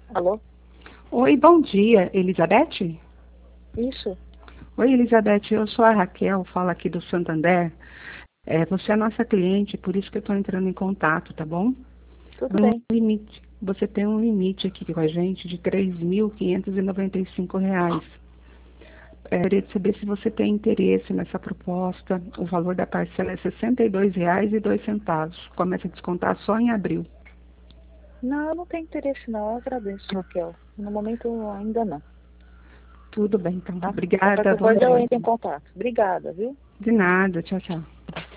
Alô? Oi, bom dia, Elizabeth? Isso? Oi, Elizabeth, eu sou a Raquel, falo aqui do Santander. Você é nossa cliente, por isso que eu estou entrando em contato, tá bom? Tudo bem. Você tem um limite aqui com a gente de R$ 3.595. Eu queria saber se você tem interesse nessa proposta. O valor da parcela é R$ 62,02. Começa a descontar só em abril. Não, eu não tenho interesse não, eu agradeço, Raquel. No momento ainda não, Tudo bem, então. tá? Obrigada, Qualquer bom coisa eu dia. entro em contato. Obrigada, viu? De nada, tchau, tchau.